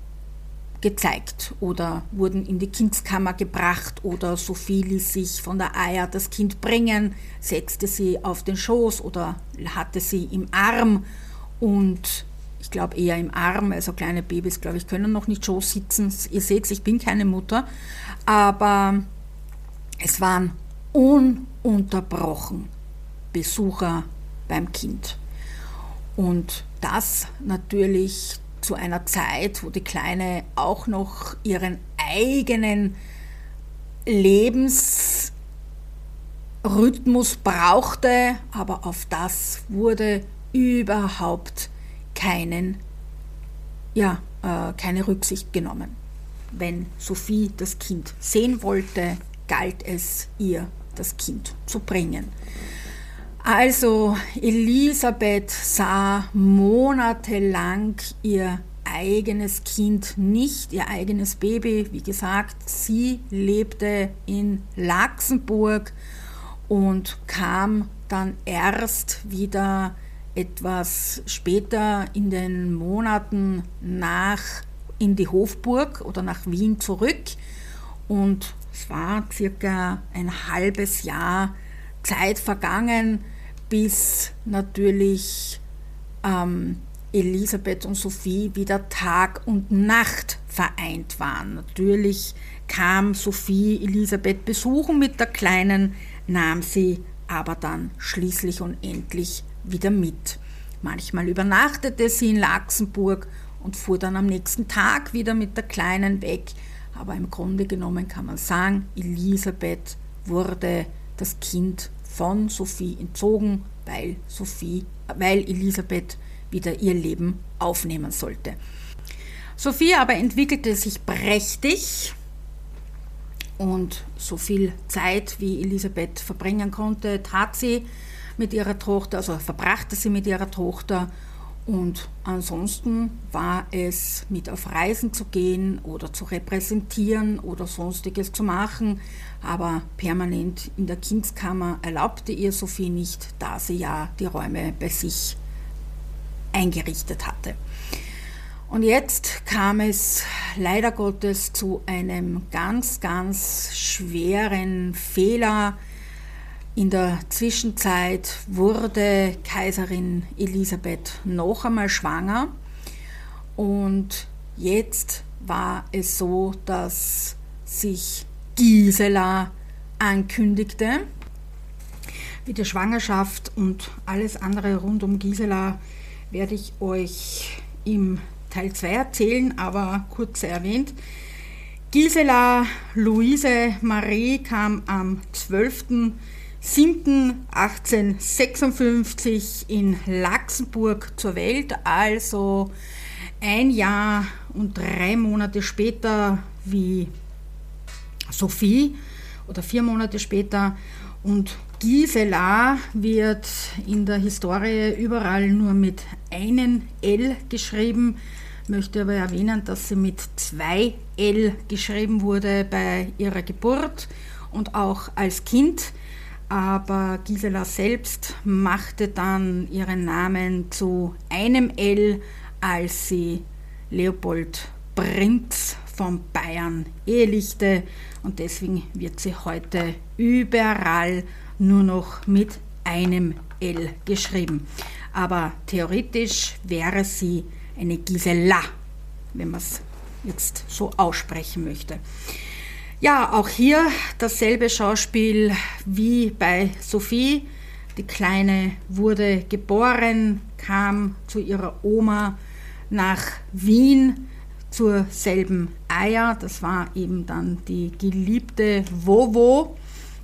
gezeigt oder wurden in die Kindskammer gebracht oder Sophie ließ sich von der Eier das Kind bringen, setzte sie auf den Schoß oder hatte sie im Arm und ich glaube eher im Arm, also kleine Babys, glaube ich, können noch nicht Schoß sitzen. Ihr seht, ich bin keine Mutter, aber es waren ununterbrochen Besucher beim Kind. Und das natürlich zu einer Zeit, wo die Kleine auch noch ihren eigenen Lebensweg Rhythmus brauchte, aber auf das wurde überhaupt keinen, ja, äh, keine Rücksicht genommen. Wenn Sophie das Kind sehen wollte, galt es ihr, das Kind zu bringen. Also Elisabeth sah monatelang ihr eigenes Kind nicht, ihr eigenes Baby. Wie gesagt, sie lebte in Laxenburg und kam dann erst wieder etwas später in den Monaten nach in die Hofburg oder nach Wien zurück. Und es war circa ein halbes Jahr Zeit vergangen, bis natürlich ähm, Elisabeth und Sophie wieder Tag und Nacht vereint waren. Natürlich kam Sophie Elisabeth besuchen mit der Kleinen, nahm sie aber dann schließlich und endlich wieder mit. Manchmal übernachtete sie in Laxenburg und fuhr dann am nächsten Tag wieder mit der Kleinen weg. Aber im Grunde genommen kann man sagen, Elisabeth wurde das Kind von Sophie entzogen, weil, Sophie, weil Elisabeth wieder ihr Leben aufnehmen sollte. Sophie aber entwickelte sich prächtig und so viel Zeit, wie Elisabeth verbringen konnte, tat sie mit ihrer Tochter, also verbrachte sie mit ihrer Tochter. Und ansonsten war es, mit auf Reisen zu gehen oder zu repräsentieren oder sonstiges zu machen, aber permanent in der Kindskammer erlaubte ihr Sophie nicht, da sie ja die Räume bei sich eingerichtet hatte. Und jetzt kam es leider Gottes zu einem ganz, ganz schweren Fehler. In der Zwischenzeit wurde Kaiserin Elisabeth noch einmal schwanger und jetzt war es so, dass sich Gisela ankündigte. Wie die Schwangerschaft und alles andere rund um Gisela werde ich euch im Teil zwei erzählen, aber kurz erwähnt. Gisela Luise Marie kam am zwölften siebten achtzehnhundertsechsundfünfzig in Laxenburg zur Welt, also ein Jahr und drei Monate später wie Sophie oder vier Monate später. Und Gisela wird in der Historie überall nur mit einem L geschrieben, möchte aber erwähnen, dass sie mit zwei L geschrieben wurde bei ihrer Geburt und auch als Kind. Aber Gisela selbst machte dann ihren Namen zu einem L, als sie Leopold Prinz von Bayern ehelichte. Und deswegen wird sie heute überall nur noch mit einem L geschrieben. Aber theoretisch wäre sie eine Gisela, wenn man es jetzt so aussprechen möchte. Ja, auch hier dasselbe Schauspiel wie bei Sophie. Die Kleine wurde geboren, kam zu ihrer Oma nach Wien zur selben Eier. Das war eben dann die geliebte Wowo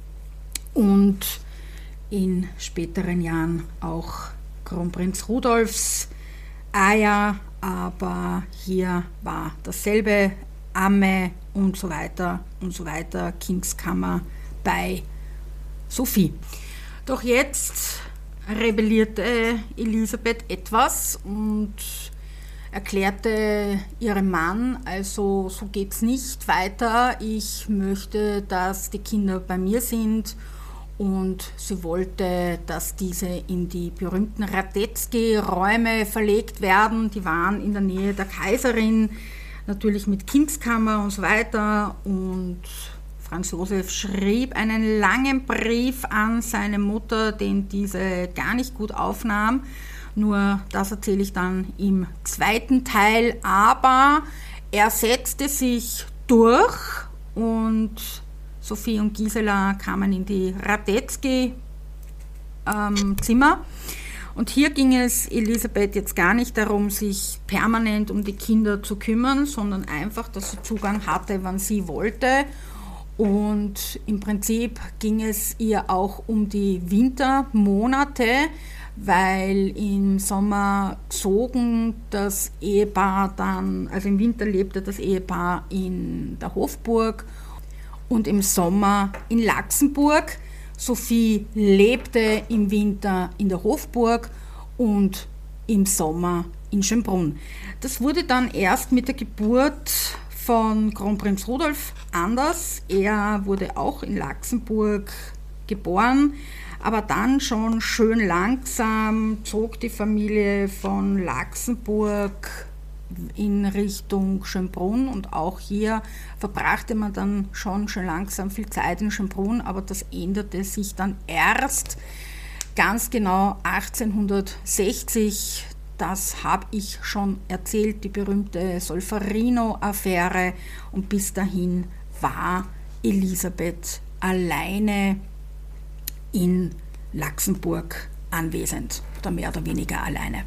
und in späteren Jahren auch Kronprinz Rudolfs Eier. Aber hier war dasselbe, Amme und so weiter und so weiter, Kindskammer bei Sophie. Doch jetzt rebellierte Elisabeth etwas und erklärte ihrem Mann, also so geht's nicht weiter, ich möchte, dass die Kinder bei mir sind, und sie wollte, dass diese in die berühmten Radetzky-Räume verlegt werden, die waren in der Nähe der Kaiserin, natürlich mit Kindskammer und so weiter. Und Franz Josef schrieb einen langen Brief an seine Mutter, den diese gar nicht gut aufnahm. Nur das erzähle ich dann im zweiten Teil. Aber er setzte sich durch und Sophie und Gisela kamen in die Radetzky-Zimmer. Ähm, Und hier ging es Elisabeth jetzt gar nicht darum, sich permanent um die Kinder zu kümmern, sondern einfach, dass sie Zugang hatte, wann sie wollte. Und im Prinzip ging es ihr auch um die Wintermonate, weil im Sommer zogen das Ehepaar dann, also im Winter lebte das Ehepaar in der Hofburg und im Sommer in Laxenburg. Sophie lebte im Winter in der Hofburg und im Sommer in Schönbrunn. Das wurde dann erst mit der Geburt von Kronprinz Rudolf anders. Er wurde auch in Laxenburg geboren, aber dann schon schön langsam zog die Familie von Laxenburg in Richtung Schönbrunn und auch hier verbrachte man dann schon schön langsam viel Zeit in Schönbrunn, aber das änderte sich dann erst ganz genau achtzehnhundertsechzig. Das habe ich schon erzählt, die berühmte Solferino-Affäre, und bis dahin war Elisabeth alleine in Laxenburg anwesend, oder mehr oder weniger alleine.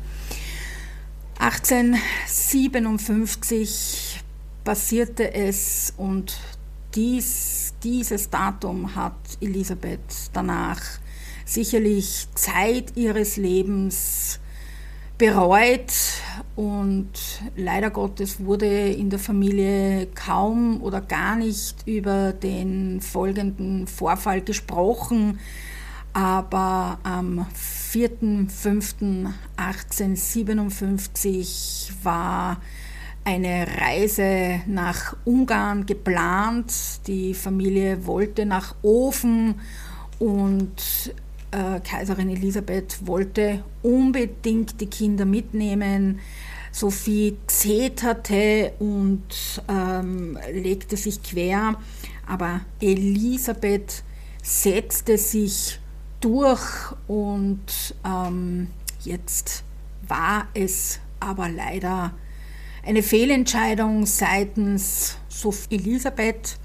achtzehnhundertsiebenundfünfzig passierte es, und dies, dieses Datum hat Elisabeth danach sicherlich Zeit ihres Lebens bereut, und leider Gottes wurde in der Familie kaum oder gar nicht über den folgenden Vorfall gesprochen, aber am vierten fünften achtzehnhundertsiebenundfünfzig war eine Reise nach Ungarn geplant. Die Familie wollte nach Ofen, und äh, Kaiserin Elisabeth wollte unbedingt die Kinder mitnehmen. Sophie zeterte und ähm, legte sich quer, aber Elisabeth setzte sich durch, und ähm, jetzt war es aber leider eine Fehlentscheidung seitens Sophie Elisabeth.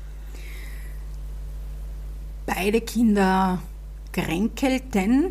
Beide Kinder kränkelten.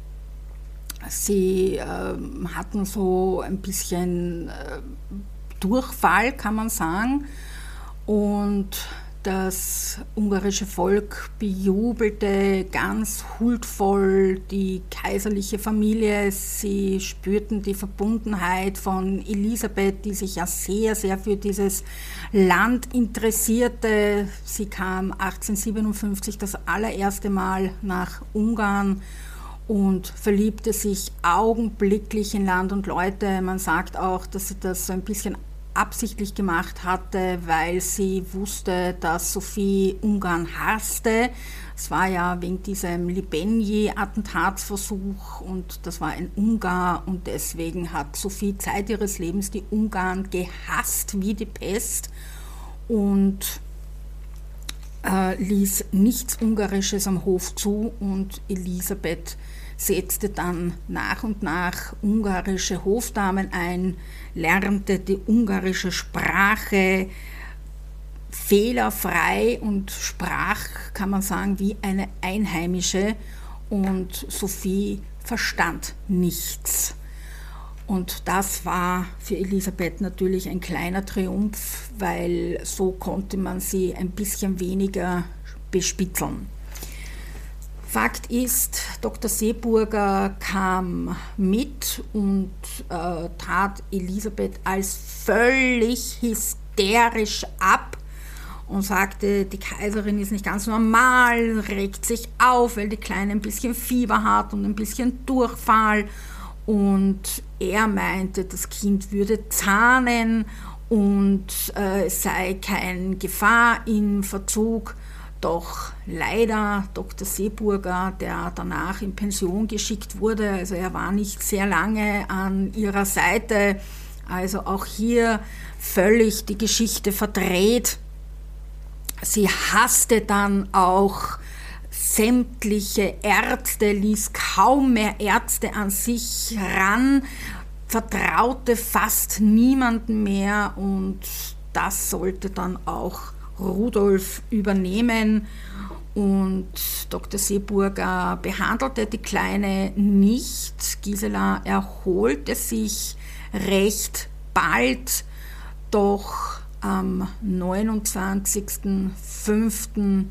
Sie äh, hatten so ein bisschen äh, Durchfall, kann man sagen, und das ungarische Volk bejubelte ganz huldvoll die kaiserliche Familie. Sie spürten die Verbundenheit von Elisabeth, die sich ja sehr, sehr für dieses Land interessierte. Sie kam achtzehnhundertsiebenundfünfzig das allererste Mal nach Ungarn und verliebte sich augenblicklich in Land und Leute. Man sagt auch, dass sie das so ein bisschen absichtlich gemacht hatte, weil sie wusste, dass Sophie Ungarn hasste. Es war ja wegen diesem Libeny-Attentatsversuch, und das war ein Ungar, und deswegen hat Sophie Zeit ihres Lebens die Ungarn gehasst wie die Pest und äh, ließ nichts Ungarisches am Hof zu, und Elisabeth setzte dann nach und nach ungarische Hofdamen ein, lernte die ungarische Sprache fehlerfrei und sprach, kann man sagen, wie eine Einheimische, und Sophie verstand nichts. Und das war für Elisabeth natürlich ein kleiner Triumph, weil so konnte man sie ein bisschen weniger bespitzeln. Fakt ist, Doktor Seeburger kam mit und äh, tat Elisabeth als völlig hysterisch ab und sagte, die Kaiserin ist nicht ganz normal, regt sich auf, weil die Kleine ein bisschen Fieber hat und ein bisschen Durchfall. Und er meinte, das Kind würde zahnen und äh, es sei keine Gefahr in Verzug. Doch leider Doktor Seeburger, der danach in Pension geschickt wurde, also er war nicht sehr lange an ihrer Seite, also auch hier völlig die Geschichte verdreht. Sie hasste dann auch sämtliche Ärzte, ließ kaum mehr Ärzte an sich ran, vertraute fast niemanden mehr, und das sollte dann auch Rudolf übernehmen, und Doktor Seeburger behandelte die Kleine nicht. Gisela erholte sich recht bald, doch am neunundzwanzigsten fünften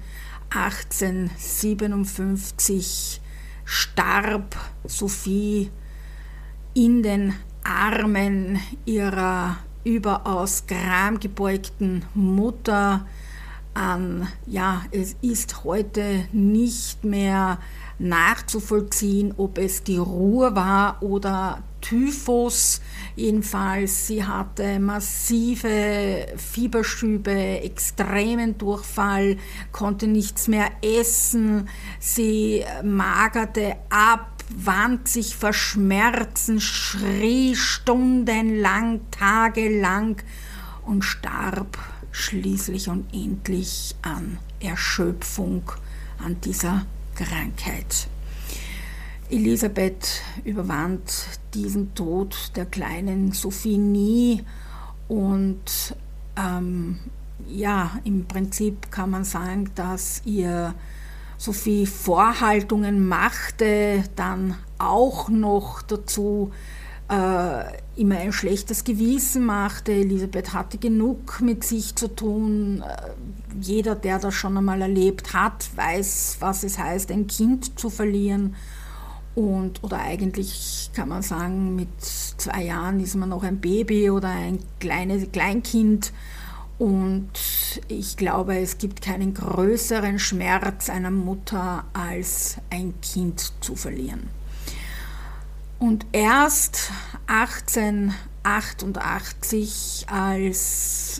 achtzehnhundertsiebenundfünfzig starb Sophie in den Armen ihrer überaus gramgebeugten Mutter an. Ja, es ist heute nicht mehr nachzuvollziehen, ob es die Ruhr war oder Typhus. Jedenfalls, sie hatte massive Fieberschübe, extremen Durchfall, konnte nichts mehr essen, sie magerte ab, wand sich vor Schmerzen, schrie stundenlang, tagelang und starb schließlich und endlich an Erschöpfung, an dieser Krankheit. Elisabeth überwand diesen Tod der kleinen Sophie nie und ähm, ja, im Prinzip kann man sagen, dass ihr Sophie Vorhaltungen machte, dann auch noch dazu äh, immer ein schlechtes Gewissen machte. Elisabeth hatte genug mit sich zu tun. Jeder, der das schon einmal erlebt hat, weiß, was es heißt, ein Kind zu verlieren. Und, oder eigentlich kann man sagen, mit zwei Jahren ist man noch ein Baby oder ein kleines Kleinkind. Und ich glaube, es gibt keinen größeren Schmerz einer Mutter, als ein Kind zu verlieren. Und erst achtzehnhundertachtundachtzig, als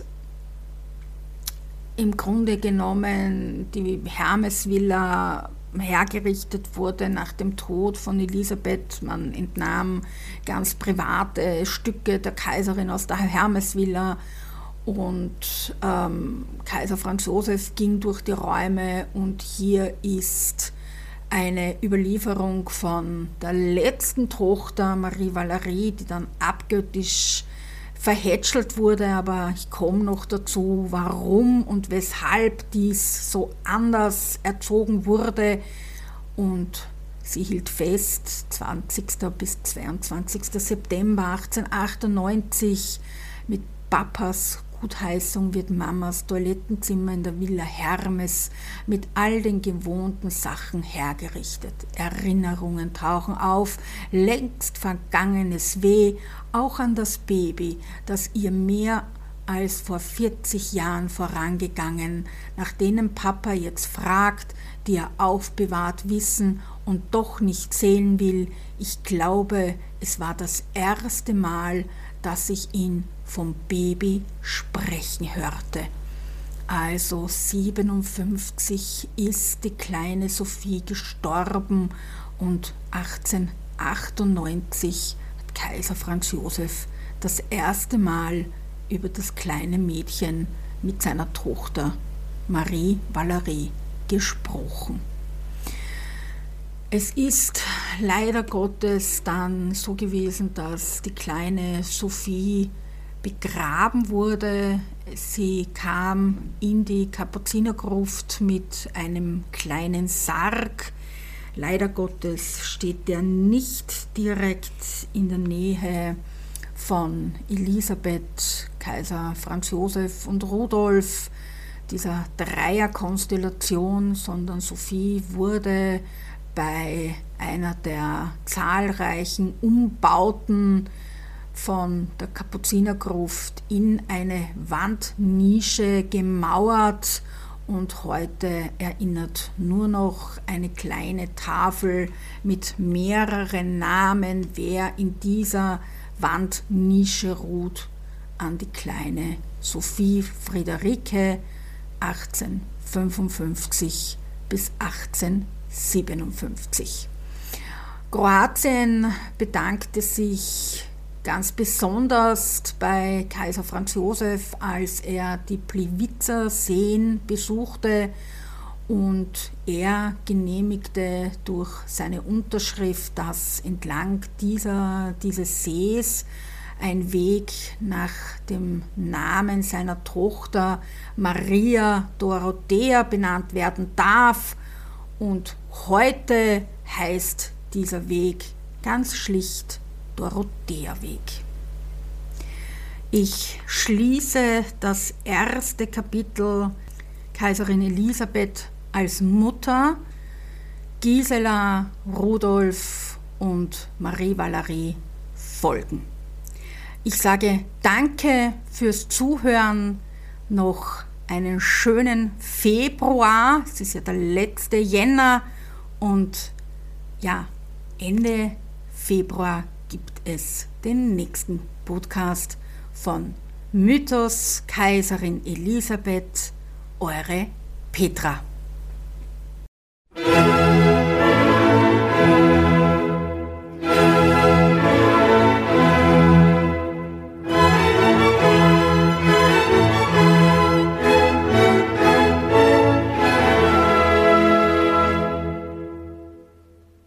im Grunde genommen die Hermesvilla hergerichtet wurde nach dem Tod von Elisabeth, man entnahm ganz private Stücke der Kaiserin aus der Hermesvilla, und ähm, Kaiser Franz Josef ging durch die Räume, und hier ist eine Überlieferung von der letzten Tochter Marie Valerie, die dann abgöttisch verhätschelt wurde, aber ich komme noch dazu, warum und weshalb dies so anders erzogen wurde. Und sie hielt fest, zwanzigsten bis zweiundzwanzigsten September achtzehnhundertachtundneunzig, mit Papas Gutheißung wird Mamas Toilettenzimmer in der Villa Hermes mit all den gewohnten Sachen hergerichtet. Erinnerungen tauchen auf, längst vergangenes Weh, auch an das Baby, das ihr mehr als vor vierzig Jahren vorangegangen, nach denen Papa jetzt fragt, die er aufbewahrt wissen und doch nicht sehen will. Ich glaube, es war das erste Mal, dass ich ihn vom Baby sprechen hörte. Also siebenundfünfzig ist die kleine Sophie gestorben, und achtzehnhundertachtundneunzig hat Kaiser Franz Josef das erste Mal über das kleine Mädchen mit seiner Tochter Marie Valerie gesprochen. Es ist leider Gottes dann so gewesen, dass die kleine Sophie begraben wurde. Sie kam in die Kapuzinergruft mit einem kleinen Sarg. Leider Gottes steht der nicht direkt in der Nähe von Elisabeth, Kaiser Franz Josef und Rudolf, dieser Dreierkonstellation, sondern Sophie wurde bei einer der zahlreichen Umbauten von der Kapuzinergruft in eine Wandnische gemauert, und heute erinnert nur noch eine kleine Tafel mit mehreren Namen, wer in dieser Wandnische ruht, an die kleine Sophie Friederike achtzehnhundertfünfundfünfzig bis achtzehnhundertsiebenundfünfzig. Kroatien bedankte sich ganz besonders bei Kaiser Franz Josef, als er die Pliwitzer Seen besuchte, und er genehmigte durch seine Unterschrift, dass entlang dieser, dieses Sees ein Weg nach dem Namen seiner Tochter Maria Dorothea benannt werden darf, und heute heißt dieser Weg ganz schlicht Dorotheaweg. Ich schließe das erste Kapitel Kaiserin Elisabeth als Mutter, Gisela, Rudolf und Marie Valerie folgen. Ich sage danke fürs Zuhören, noch einen schönen Februar, es ist ja der letzte Jänner und ja, Ende Februar gibt es den nächsten Podcast von Mythos Kaiserin Elisabeth, eure Petra.